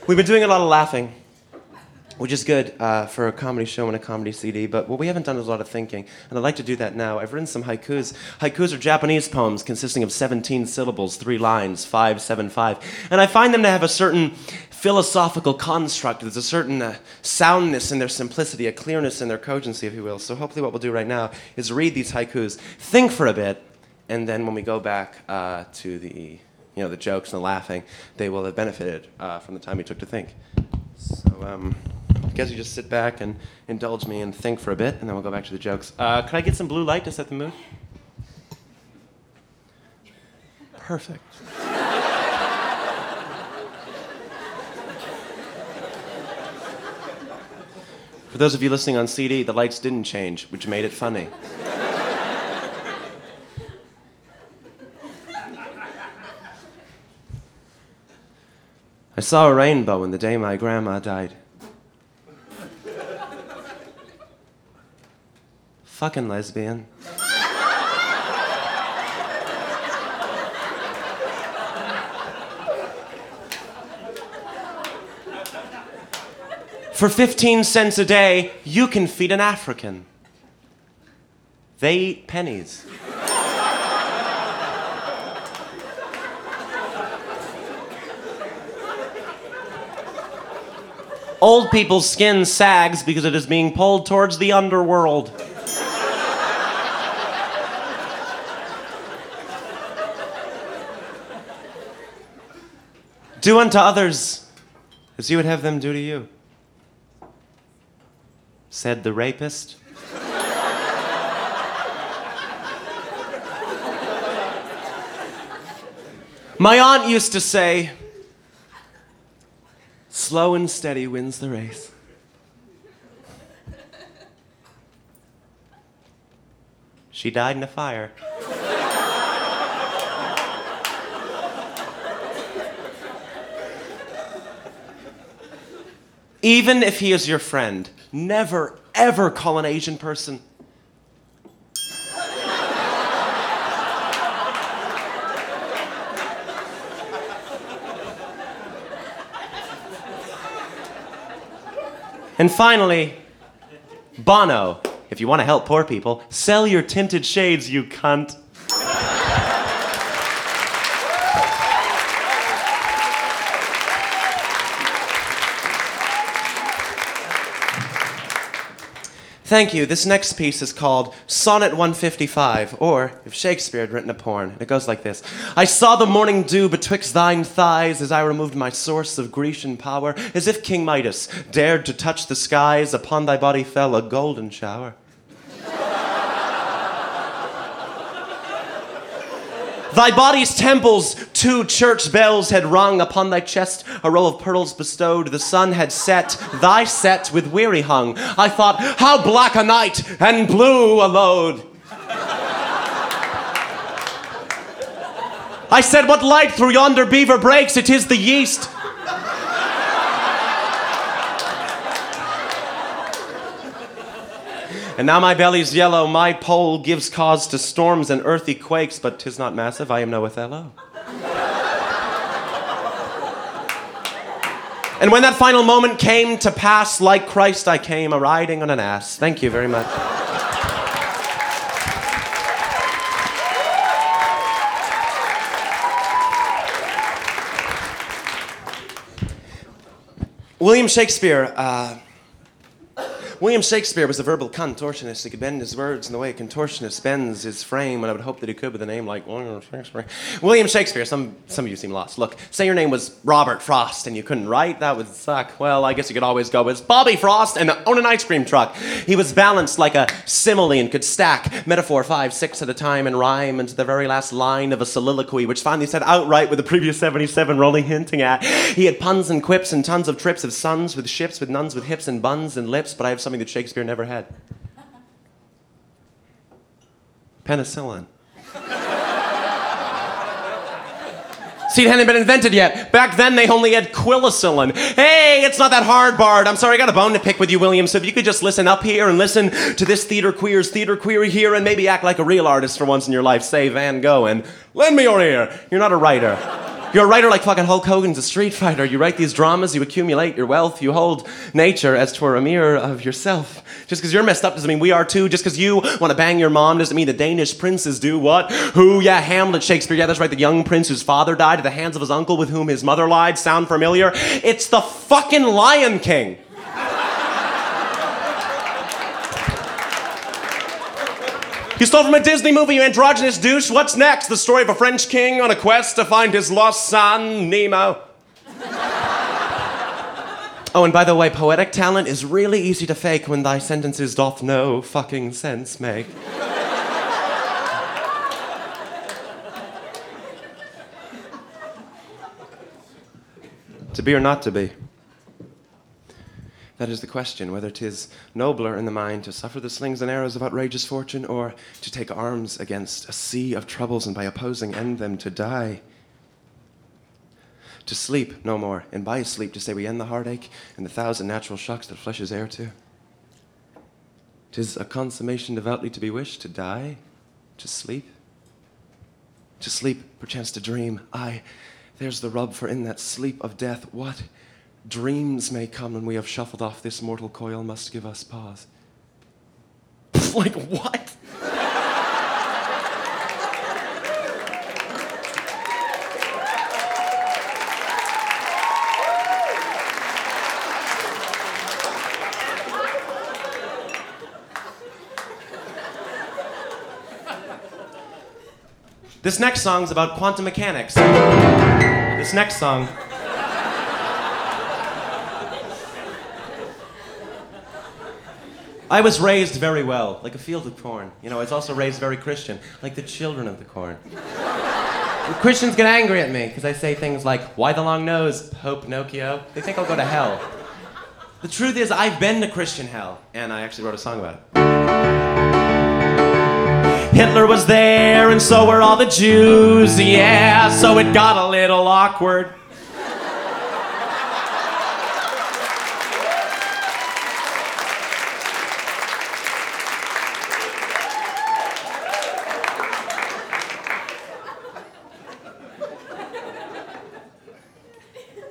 We've been doing a lot of laughing, which is good for a comedy show and a comedy CD, but what we haven't done is a lot of thinking, and I'd like to do that now. I've written some haikus. Haikus are Japanese poems consisting of 17 syllables, 3 lines, 5, 7, 5, and I find them to have a certain philosophical construct. There's a certain soundness in their simplicity, a clearness in their cogency, if you will. So hopefully what we'll do right now is read these haikus, think for a bit, and then when we go back to the jokes and the laughing, they will have benefited from the time we took to think. So, I guess you just sit back and indulge me and think for a bit, and then we'll go back to the jokes. Could I get some blue light to set the mood? Perfect. For those of you listening on CD, the lights didn't change, which made it funny. I saw a rainbow in the day my grandma died. Fucking lesbian. For 15 cents a day, you can feed an African. They eat pennies. Old people's skin sags because it is being pulled towards the underworld. Do unto others as you would have them do to you, said the rapist. My aunt used to say, slow and steady wins the race. She died in a fire. Even if he is your friend, never, ever call an Asian person. And finally, Bono, if you want to help poor people, sell your tinted shades, you cunt. Thank you. This next piece is called Sonnet 155, or if Shakespeare had written a porn. It goes like this. I saw the morning dew betwixt thine thighs as I removed my source of Grecian power, as if King Midas dared to touch the skies, upon thy body fell a golden shower. Thy body's temples, 2 church bells had rung, upon thy chest a row of pearls bestowed, the sun had set, thy set with weary hung. I thought, how black a night, and blue a load. I said, what light through yonder beaver breaks? It is the yeast. And now my belly's yellow, my pole gives cause to storms and earthy quakes, but 'tis not massive, I am no Othello. And when that final moment came to pass, like Christ I came, a-riding on an ass. Thank you very much. William Shakespeare was a verbal contortionist. He could bend his words in the way a contortionist bends his frame, and I would hope that he could with a name like William Shakespeare. William Shakespeare, some of you seem lost. Look, say your name was Robert Frost and you couldn't write, that would suck. Well, I guess you could always go as Bobby Frost and own an ice cream truck. He was balanced like a simile and could stack metaphor 5, 6 at a time and rhyme into the very last line of a soliloquy, which finally said outright with the previous 77 we're only hinting at. He had puns and quips and tons of trips of sons with ships, with nuns with hips and buns and lips, but I have something that Shakespeare never had. Penicillin. See, it hadn't been invented yet. Back then, they only had quillicillin. Hey, it's not that hard, Bard. I'm sorry, I got a bone to pick with you, William, so if you could just listen up here and listen to this theater queer's theater query here and maybe act like a real artist for once in your life. Say Van Gogh and lend me your ear. You're not a writer. You're a writer like fucking Hulk Hogan's a street fighter. You write these dramas, you accumulate your wealth, you hold nature as 'twere a mirror of yourself. Just because you're messed up doesn't mean we are too. Just because you want to bang your mom doesn't mean the Danish princes do. What? Who? Yeah, Hamlet, Shakespeare. Yeah, that's right. The young prince whose father died at the hands of his uncle with whom his mother lied. Sound familiar? It's the fucking Lion King. You stole from a Disney movie, you androgynous douche. What's next? The story of a French king on a quest to find his lost son, Nemo. Oh, and by the way, poetic talent is really easy to fake when thy sentences doth no fucking sense make. To be or not to be? That is the question, whether 'tis nobler in the mind to suffer the slings and arrows of outrageous fortune, or to take arms against a sea of troubles and by opposing end them to die. To sleep no more, and by sleep to say we end the heartache and the thousand natural shocks that flesh is heir to. 'Tis a consummation devoutly to be wished, to die, to sleep. To sleep, perchance to dream, aye, there's the rub, for in that sleep of death, what dreams may come when we have shuffled off this mortal coil must give us pause. Like what? This next song's about quantum mechanics. This next song. I was raised very well, like a field of corn. You know, I was also raised very Christian, like the children of the corn. And Christians get angry at me because I say things like, why the long nose, Pope Pinocchio? They think I'll go to hell. The truth is, I've been to Christian hell, and I actually wrote a song about it. Hitler was there, and so were all the Jews, yeah, so it got a little awkward.